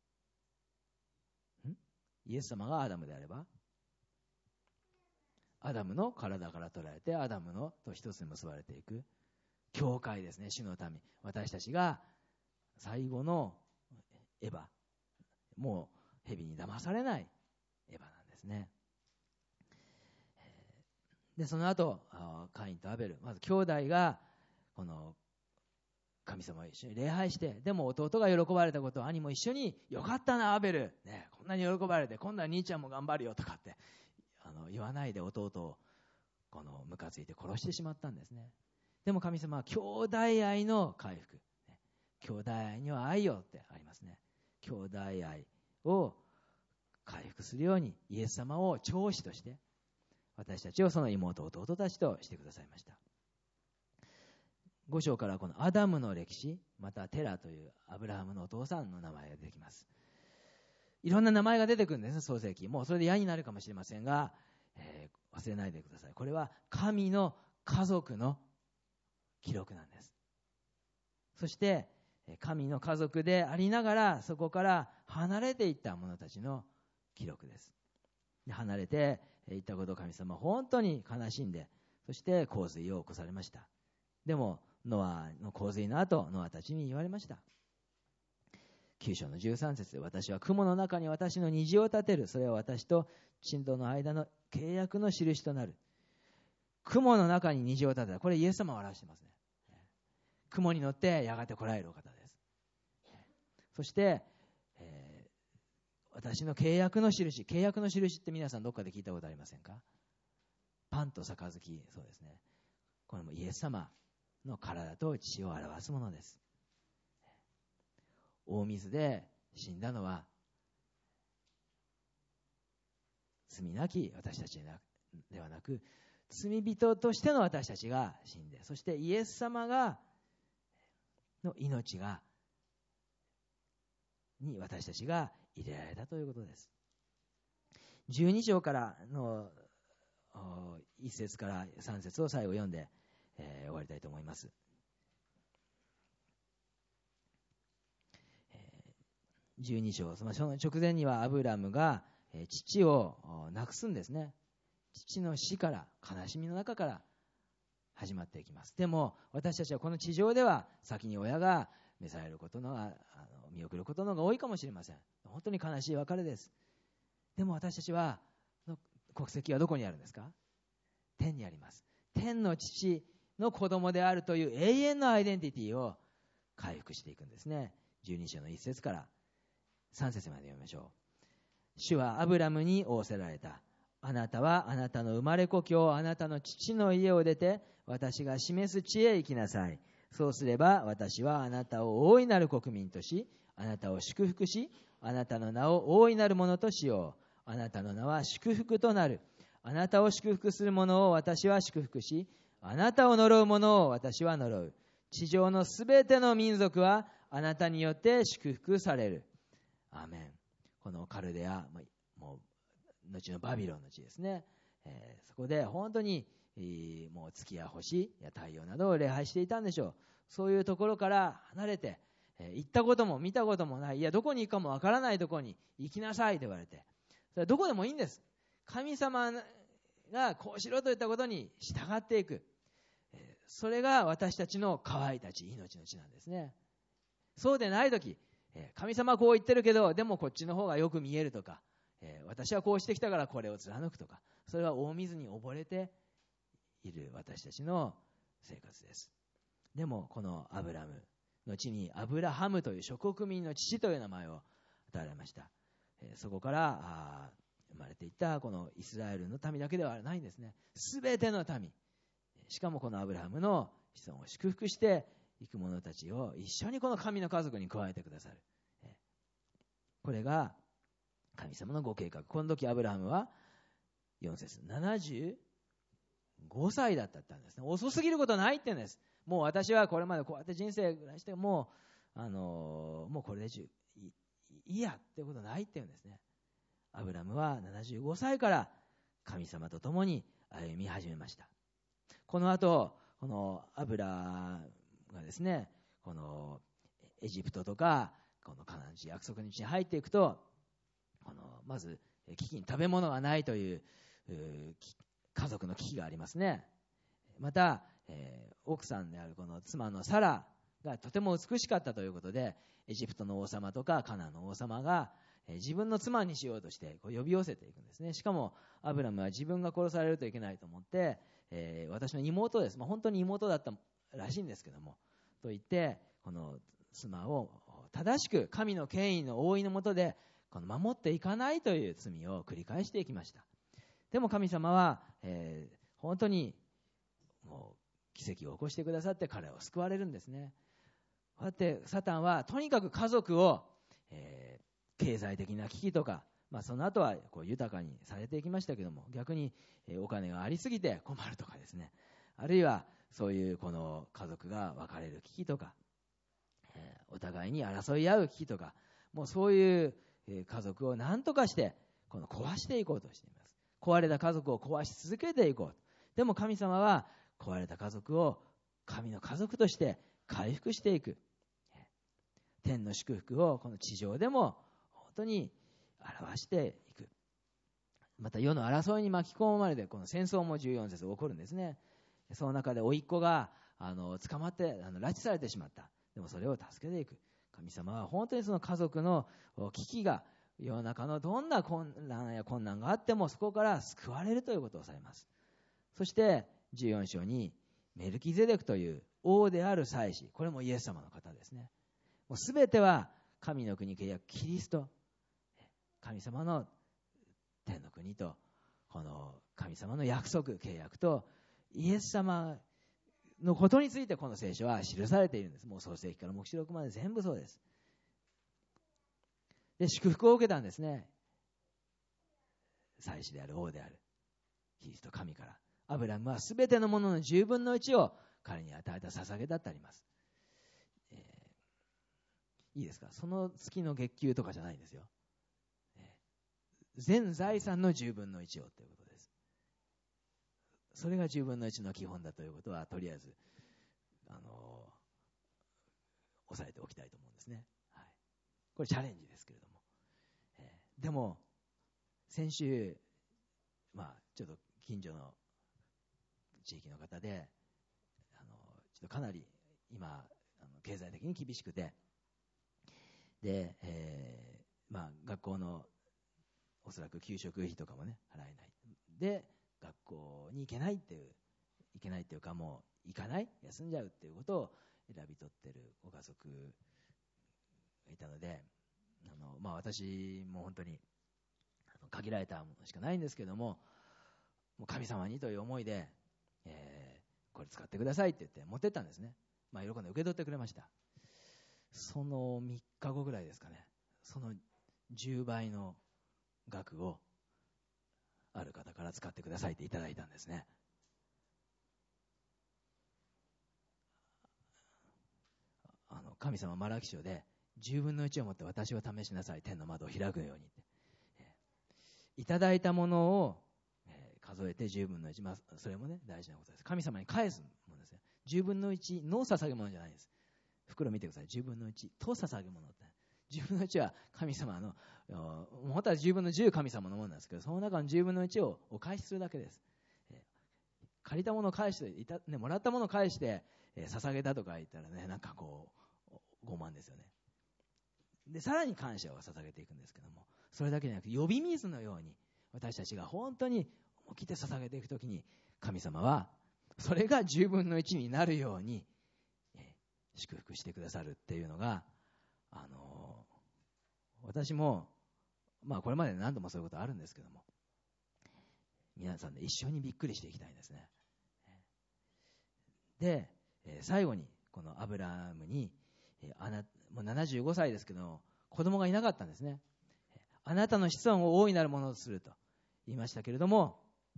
んイエス様がアダムであれば、アダムの体から取られてアダムのと一つに結ばれていく教会ですね。主の民、私たちが最後のエヴァ、もう蛇に騙されないエヴァなんですね。でその後カインとアベル、まず兄弟がこの神様を一緒に礼拝して、でも弟が喜ばれたことを兄も一緒に、よかったなアベル、ね、こんなに喜ばれて今度は兄ちゃんも頑張るよとかってあの言わないで弟をこのムカついて殺してしまったんですね。でも神様は兄弟愛の回復、兄弟愛には愛よってありますね。兄弟愛を回復するようにイエス様を長子として私たちをその妹弟たちとしてくださいました。ご章からこのアダムの歴史、またテラというアブラハムのお父さんの名前が出てきます。いろんな名前が出てくるんです、創世記。もうそれで嫌になるかもしれませんが、えー、忘れないでください。これは神の家族の記録なんです。そして神の家族でありながら、そこから離れていった者たちの記録です。で離れていったことを神様は本当に悲しんで、そして洪水を起こされました。でもノアの洪水の後、ノアたちに言われました。きゅう章のじゅうさん節で、私は雲の中に私の虹を立てる。それは私と地との間の契約の印となる。雲の中に虹を立てた。これイエス様を表していますね。雲に乗ってやがて来られるお方です。そして、えー、私の契約の印。契約の印って皆さんどっかで聞いたことありませんか？パンと杯、そうですね。これもイエス様の体と血を表すものです。大水で死んだのは罪なき私たちではなく、罪人としての私たちが死んで、そしてイエス様がの命がに私たちが入れられたということです。じゅうに章からのいち節からさん節を最後読んで、えー、終わりたいと思います。じゅうに章、その直前にはアブラムが父を亡くすんですね。父の死から、悲しみの中から始まっていきます。でも私たちはこの地上では先に親が召されることのが、あの見送ることのが多いかもしれません。本当に悲しい別れです。でも私たちはの国籍はどこにあるんですか？天にあります。天の父の子供であるという永遠のアイデンティティを回復していくんですね。じゅうに章のいち節からさん節まで読みましょう。主はアブラムに仰せられた。あなたはあなたの生まれ故郷、あなたの父の家を出て、私が示す地へ行きなさい。そうすれば私はあなたを大いなる国民とし、あなたを祝福し、あなたの名を大いなるものとしよう。あなたの名は祝福となる。あなたを祝福する者を私は祝福し、あなたを呪う者を私は呪う。地上のすべての民族はあなたによって祝福される。アーメン。このカルデア、もう後のバビロンの地ですね、えー、そこで本当に、えー、もう月や星や太陽などを礼拝していたんでしょう。そういうところから離れて、えー、行ったことも見たこともない、いやどこに行くかもわからないところに行きなさいと言われて、それはどこでもいいんです。神様がこうしろと言ったことに従っていく、えー、それが私たちの乾いた地、命の地なんですね。そうでないとき、神様はこう言ってるけど、でもこっちの方がよく見えるとか、えー、私はこうしてきたからこれを貫くとか、それは大水に溺れている私たちの生活です。でもこのアブラムの地にアブラハムという諸国民の父という名前を与えられました。えー、そこからあ生まれていったこのイスラエルの民だけではないんですね。すべての民、しかもこのアブラハムの子孫を祝福していく者たちを一緒にこの神の家族に加えてくださる。これが神様のご計画。この時アブラハムはよん節ななじゅうごさいだったんですね。遅すぎることないって言うんです。もう私はこれまでこうやって人生暮らしてもう、あのー、もうこれでいい、いいやってことないって言うんですね。アブラムはななじゅうごさいから神様と共に歩み始めました。この後このアブラがですね、このエジプトとかこのカナン地、約束の地に入っていくと、このまず飢饉、食べ物がないという家族の危機がありますね。また、えー、奥さんであるこの妻のサラがとても美しかったということで、エジプトの王様とかカナンの王様が、えー、自分の妻にしようとしてこう呼び寄せていくんですね。しかもアブラムは自分が殺されるといけないと思って、えー、私の妹です、まあ、本当に妹だったらしいんですけども、と言ってこの妻を正しく神の権威の覆いの下でこの守っていかないという罪を繰り返していきました。でも神様は、えー、本当にもう奇跡を起こしてくださって彼を救われるんですね。こうやってサタンはとにかく家族を、えー、経済的な危機とか、まあ、その後はこう豊かにされていきましたけども、逆に、えー、お金がありすぎて困るとかですね、あるいはそういうこの家族が別れる危機とか、えー、お互いに争い合う危機とか、もうそういう家族を何とかしてこの壊していこうとしています。壊れた家族を壊し続けていこう。でも神様は壊れた家族を神の家族として回復していく。 天の祝福をこの地上でも本当に表していく。また世の争いに巻き込まれて、この戦争もじゅうよん節起こるんですね。その中で甥っ子があの捕まってあの拉致されてしまった。でもそれを助けていく神様は本当にその家族の危機が世の中のどんな困難や困難があってもそこから救われるということをされます。そしてじゅうよん章にメルキゼデクという王である祭司、これもイエス様の方ですね。もう全ては神の国契約キリスト、神様の天の国とこの神様の約束契約とイエス様のことについてこの聖書は記されているんです。もう創世記から黙示録まで全部そうです。で祝福を受けたんですね。祭司である王であるキリスト神から。アブラムはすべてのもののじゅうぶんのいちを彼に与えた捧げだってあります、えー、いいですか。その月の月給とかじゃないんですよ、えー、全財産のじゅうぶんのいちをということです。それがじゅうぶんのいちの基本だということはとりあえずあのー、押さえておきたいと思うんですね、はい、これチャレンジですけれども、えー、でも先週まあちょっと近所の地域の方であのちょっとかなり今あの経済的に厳しくてで、えーまあ、学校のおそらく給食費とかもね払えないで学校に行けないっていう行けないっていうかもう行かない休んじゃうっていうことを選び取ってるご家族がいたのであの、まあ、私も本当に限られたものしかないんですけどももう神様にという思いでえー、これ使ってくださいって言って持ってったんですね。まあ、喜んで受け取ってくれました。そのみっかごぐらいですかね、そのじゅうばいの額をある方から使ってくださいっていただいたんですね。あの神様マラキ書でじゅうぶんのいちを持って私を試しなさい、天の窓を開くようにって、えー、いただいたものを数えてじゅうぶんのいち、まあ、それもね大事なことです。神様に返すものですね。じゅうぶんのいちの捧げ物じゃないです。袋見てください。じゅうぶんのいちと捧げ物ってじゅうぶんのいちは神様の本当はじゅうぶんのじゅう神様のものなんですけどその中のじゅうぶんのいちをお返しするだけです。えー、借りたものを返していた、ね、もらったものを返して、えー、捧げたとか言ったらねなんかこう傲慢ですよね。でさらに感謝を捧げていくんですけどもそれだけじゃなくて呼び水のように私たちが本当に起きて捧げていくときに神様はそれがじゅうぶんのいちになるように、えー、祝福してくださるっていうのが、あのー、私も、まあ、これまで何度もそういうことあるんですけども皆さんで一緒にびっくりしていきたいんですね。で、えー、最後にこのアブラムに、えー、あなもうななじゅうごさいですけど子供がいなかったんですね。あなたの子孫を大いなるものとすると言いましたけれども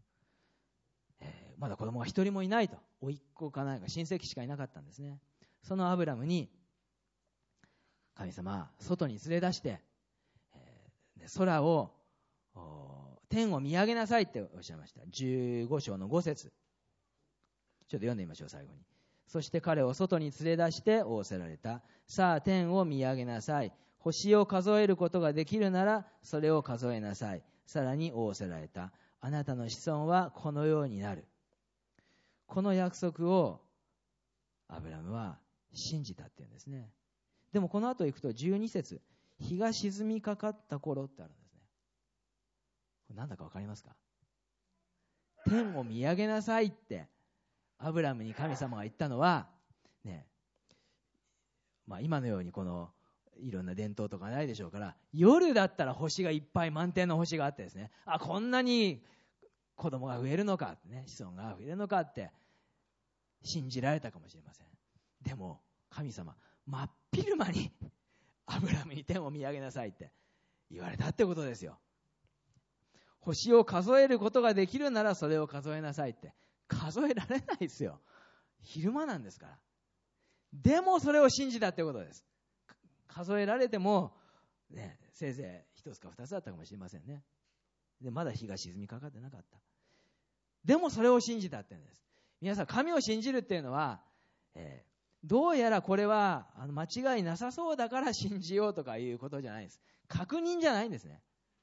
まだ子供が一人もいないと甥っ子かなんか親戚しかいなかったんですね。そのアブラムに神様外に連れ出して、えー、空を天を見上げなさいっておっしゃいました。じゅうご章のご節ちょっと読んでみましょう。最後にそして彼を外に連れ出して仰せられた。さあ天を見上げなさい。星を数えることができるならそれを数えなさい。さらに仰せられた。あなたの子孫はこのようになる。この約束をアブラムは信じたっていうんですね。でもこの後行くとじゅうに節日が沈みかかった頃ってあるんですね。これ何だか分かりますか？天を見上げなさいってアブラムに神様が言ったのはね、まあ、今のようにこのいろんな伝統とかないでしょうから夜だったら星がいっぱい満天の星があってですねあこんなに子供が増えるのか、ね、子孫が増えるのかって信じられたかもしれません。でも神様真っ昼間にアブラムに天を見上げなさいって言われたってことですよ。星を数えることができるならそれを数えなさいって数えられないですよ。昼間なんですから。でもそれを信じたってことです。数えられても、ね、せいぜい一つか二つだったかもしれませんね。でまだ日が沈みかかってなかった。でもそれを信じたって言うんです。皆さん神を信じるっていうのは、えどうやらこれはあの間違いなさそうだから信じようとかいうことじゃないです。確認じゃないんですね。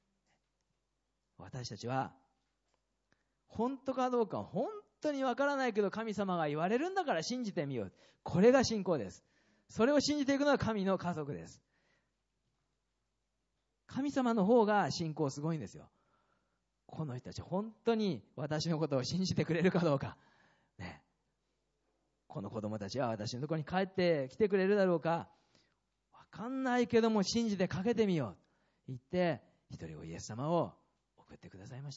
私たちは本当かどうか本当にわからないけど、神様が言われるんだから信じてみよう。これが信仰です。それを信じていくのは神の家族です。神様の方が信仰すごいんですよ。この人たち本当に私のことを信じてくれるかどうか、ね、この子供たちは私のところに帰ってきてくれるだろうか、わかんないけども信じてかけてみようと言って一人をイエス様を送ってくださいました。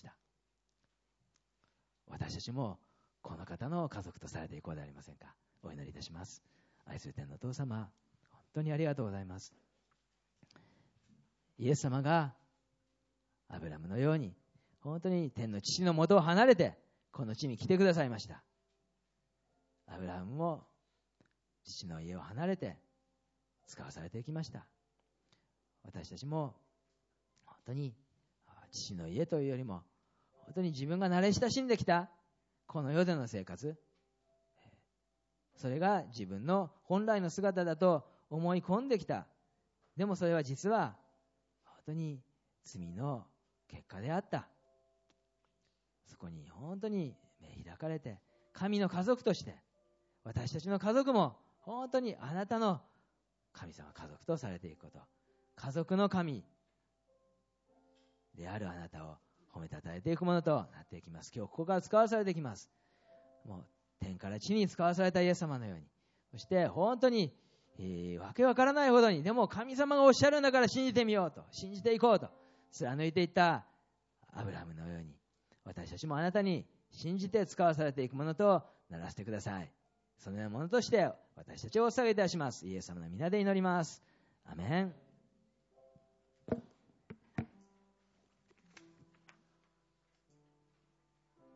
私たちもこの方の家族とされていこうではありませんか。お祈りいたします。愛する天のお父様、本当にありがとうございます。イエス様がアブラムのように本当に天の父の元を離れてこの地に来てくださいました。アブラムも父の家を離れて使わされていきました。私たちも本当に父の家というよりも本当に自分が慣れ親しんできたこの世での生活、それが自分の本来の姿だと思い込んできた。でもそれは実は本当に罪の結果であった。そこに本当に目開かれて、神の家族として私たちの家族も本当にあなたの神様家族とされていくこと、家族の神であるあなたを褒めたたえていくものとなっていきます。今日ここから使わされていきます。もう天から地に使わされたイエス様のように、そして本当に、えー、わけわからないほどに、でも神様がおっしゃるんだから信じてみようと、信じていこうと貫いていったアブラハムのように、私たちもあなたに信じて使わされていくものとならせてください。そのようなものとして私たちをお捧げいたします。イエス様の皆で祈ります。アメン。